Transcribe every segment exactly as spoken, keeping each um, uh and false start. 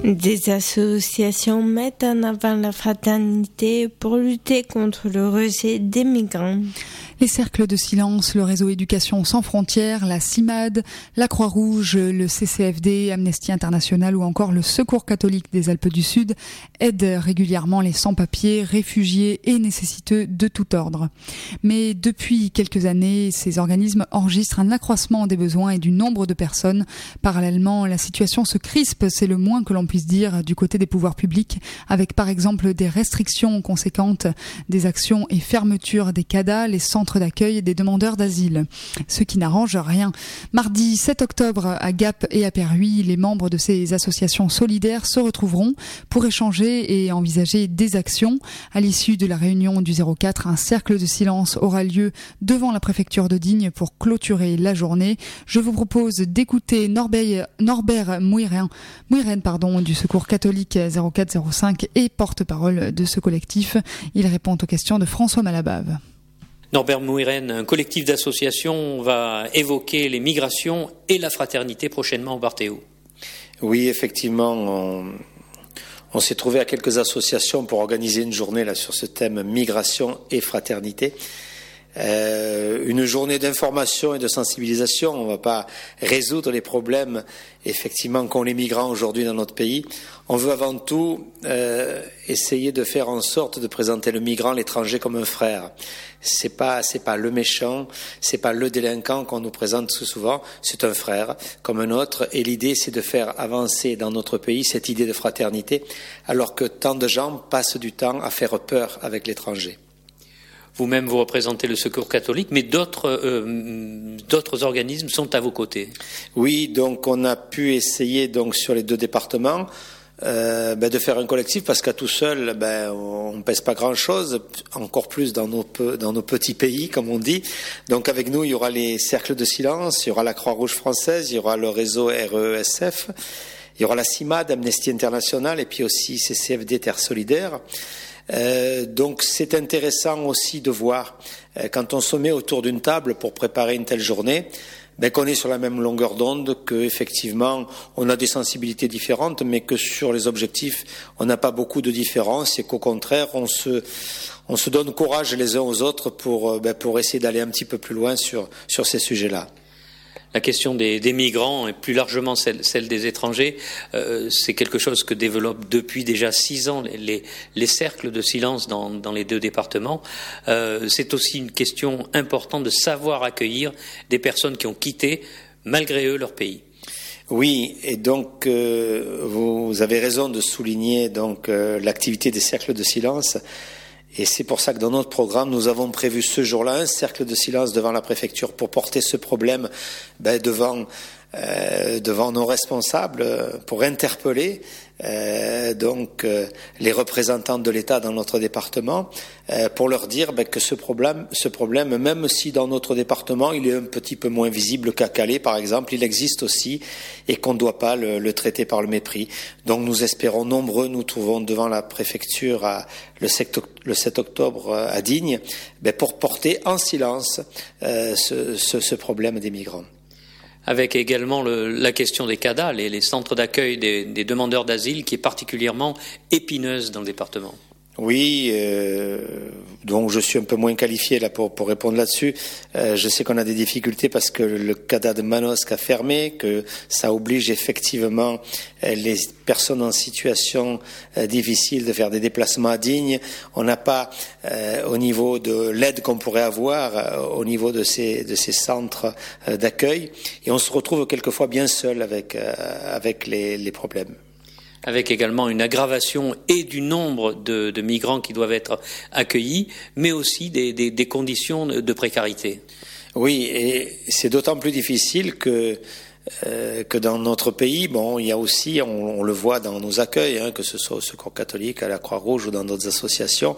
Des associations mettent en avant la fraternité pour lutter contre le rejet des migrants. Les cercles de silence, le réseau Éducation sans frontières, la CIMAD, la Croix-Rouge, le C C F D, Amnesty International ou encore le Secours catholique des Alpes du Sud aident régulièrement les sans-papiers, réfugiés et nécessiteux de tout ordre. Mais depuis quelques années, ces organismes enregistrent un accroissement des besoins et du nombre de personnes. Parallèlement, la situation se crispe, c'est le moins que l'on puisse dire, du côté des pouvoirs publics, avec par exemple des restrictions conséquentes, des actions et fermetures des C A D A, les centres d'accueil des demandeurs d'asile, ce qui n'arrange rien. Mardi sept octobre, à Gap et à Perruy, les membres de ces associations solidaires se retrouveront pour échanger et envisager des actions. À l'issue de la réunion du zéro quatre, un cercle de silence aura lieu devant la préfecture de Digne pour clôturer la journée. Je vous propose d'écouter Norbert, Norbert Mouiren, Mouiren pardon, du Secours catholique zéro quatre zéro cinq et porte-parole de ce collectif. Il répond aux questions de François Malabave. Norbert Mouiren, un collectif d'associations va évoquer les migrations et la fraternité prochainement au Barthéo. Oui, effectivement, on, on s'est trouvé à quelques associations pour organiser une journée là sur ce thème migration et fraternité. Euh, une journée d'information et de sensibilisation. On ne va pas résoudre les problèmes effectivement qu'ont les migrants aujourd'hui dans notre pays. On veut avant tout euh, essayer de faire en sorte de présenter le migrant, l'étranger comme un frère. C'est pas c'est pas le méchant, c'est pas le délinquant qu'on nous présente souvent. C'est un frère comme un autre. Et l'idée c'est de faire avancer dans notre pays cette idée de fraternité, alors que tant de gens passent du temps à faire peur avec l'étranger. Vous-même, vous représentez le Secours catholique, mais d'autres, euh, d'autres organismes sont à vos côtés. Oui, donc on a pu essayer donc sur les deux départements euh, ben, de faire un collectif, parce qu'à tout seul, ben, on ne pèse pas grand-chose, encore plus dans nos, dans nos petits pays, comme on dit. Donc avec nous, il y aura les cercles de silence, il y aura la Croix-Rouge française, il y aura le réseau R E S F, il y aura la CIMAD, Amnesty International, et puis aussi C C F D, Terre Solidaire. Euh, donc c'est intéressant aussi de voir euh, quand on se met autour d'une table pour préparer une telle journée, ben, qu'on est sur la même longueur d'onde, que effectivement on a des sensibilités différentes, mais que sur les objectifs on n'a pas beaucoup de différences, et qu'au contraire on se on se donne courage les uns aux autres pour ben, pour essayer d'aller un petit peu plus loin sur sur ces sujets-là. La question des, des migrants et plus largement celle, celle des étrangers, euh, c'est quelque chose que développent depuis déjà six ans les, les, les cercles de silence dans, dans les deux départements. Euh, c'est aussi une question importante de savoir accueillir des personnes qui ont quitté, malgré eux, leur pays. Oui, et donc euh, vous avez raison de souligner donc euh, l'activité des cercles de silence. Et c'est pour ça que dans notre programme, nous avons prévu ce jour-là un cercle de silence devant la préfecture pour porter ce problème ben, devant, euh, devant nos responsables, pour interpeller euh, donc euh, les représentants de l'État dans notre département, euh, pour leur dire ben, que ce problème, ce problème, même si dans notre département il est un petit peu moins visible qu'à Calais par exemple, il existe aussi et qu'on ne doit pas le, le traiter par le mépris. Donc nous espérons nombreux, nous trouvons devant la préfecture à, le, le sept octobre à Digne, ben, pour porter en silence euh, ce, ce, ce problème des migrants. Avec également le, la question des C A D A, les, les centres d'accueil des, des demandeurs d'asile, qui est particulièrement épineuse dans le département. Oui, euh, donc je suis un peu moins qualifié là pour, pour répondre là-dessus. Euh, je sais qu'on a des difficultés parce que le C A D A de Manosque a fermé, que ça oblige effectivement euh, les personnes en situation euh, difficile de faire des déplacements à Digne. On n'a pas, euh, au niveau de l'aide qu'on pourrait avoir, euh, au niveau de ces, de ces centres euh, d'accueil, et on se retrouve quelquefois bien seul avec, euh, avec les, les problèmes. Avec également une aggravation et du nombre de, de migrants qui doivent être accueillis, mais aussi des, des, des conditions de précarité. Oui, et c'est d'autant plus difficile que euh, que dans notre pays, bon, il y a aussi, on, on le voit dans nos accueils, hein, que ce soit au Secours catholique, à la Croix-Rouge ou dans d'autres associations.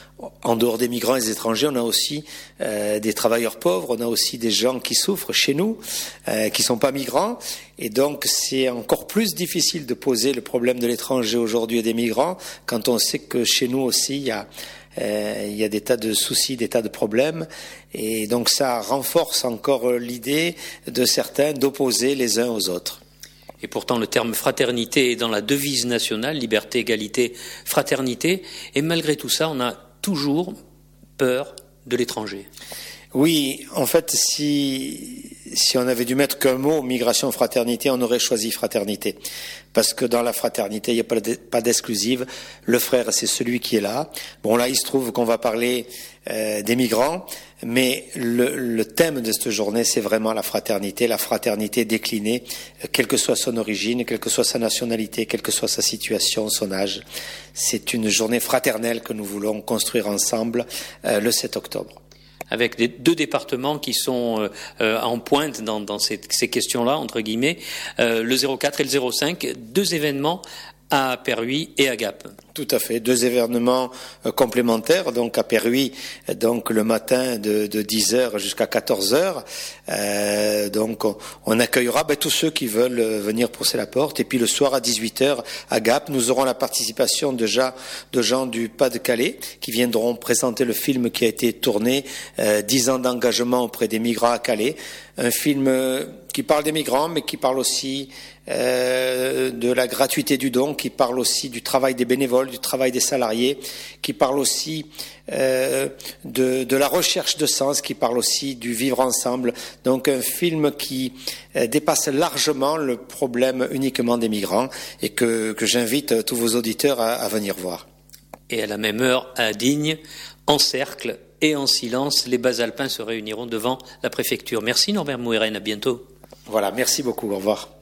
En dehors des migrants et des étrangers, on a aussi euh, des travailleurs pauvres, on a aussi des gens qui souffrent chez nous, euh, qui sont pas migrants, et donc c'est encore plus difficile de poser le problème de l'étranger aujourd'hui et des migrants quand on sait que chez nous aussi il y a euh, il y a des tas de soucis, des tas de problèmes, et donc ça renforce encore l'idée de certains d'opposer les uns aux autres. Et pourtant, le terme fraternité est dans la devise nationale, liberté, égalité, fraternité. Et malgré tout ça, on a toujours peur de l'étranger. Oui, en fait, si, si on avait dû mettre qu'un mot, migration, fraternité, on aurait choisi fraternité. Parce que dans la fraternité, il n'y a pas, de, pas d'exclusive. Le frère, c'est celui qui est là. Bon, là, il se trouve qu'on va parler euh, des migrants, mais le, le thème de cette journée, c'est vraiment la fraternité, la fraternité déclinée, euh, quelle que soit son origine, quelle que soit sa nationalité, quelle que soit sa situation, son âge. C'est une journée fraternelle que nous voulons construire ensemble euh, le sept octobre. Avec des, deux départements qui sont euh, en pointe dans, dans ces, ces questions-là, entre guillemets, euh, le zéro quatre et le zéro cinq, deux événements à Perruy et à Gap. Tout à fait, deux événements euh, complémentaires, donc à Perruy, donc le matin de, de dix heures jusqu'à quatorze heures, euh, donc on, on accueillera ben, tous ceux qui veulent venir pousser la porte, et puis le soir à dix-huit heures à Gap, nous aurons la participation déjà de gens du Pas-de-Calais qui viendront présenter le film qui a été tourné, euh, dix ans d'engagement auprès des migrants à Calais, un film euh, qui parle des migrants mais qui parle aussi euh, de la gratuité du don, qui parle aussi du travail des bénévoles, du travail des salariés, qui parle aussi euh, de, de la recherche de sens, qui parle aussi du vivre ensemble. Donc un film qui euh, dépasse largement le problème uniquement des migrants et que, que j'invite tous vos auditeurs à, à venir voir. Et à la même heure, à Digne, en cercle et en silence, les Basalpins se réuniront devant la préfecture. Merci Norbert Mouheren, à bientôt. Voilà, merci beaucoup, au revoir.